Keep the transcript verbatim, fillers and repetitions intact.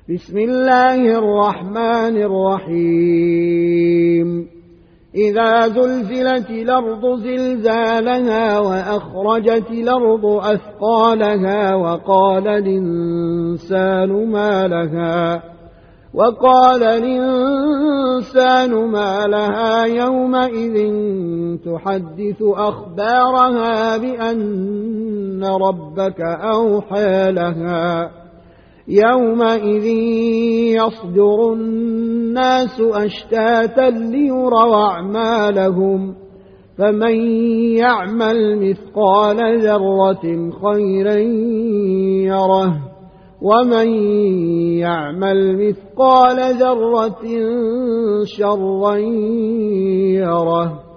بسم الله الرحمن الرحيم إذا زلزلت الأرض زلزالها وأخرجت الأرض أثقالها وقال الإنسان ما لها وقال الإنسان ما لها يومئذ تحدث أخبارها بأن ربك أوحى لها يومئذ يصدر الناس أشتاتا ليروا أعمالهم فمن يعمل مثقال ذرة خيرا يره ومن يعمل مثقال ذرة شرا يره.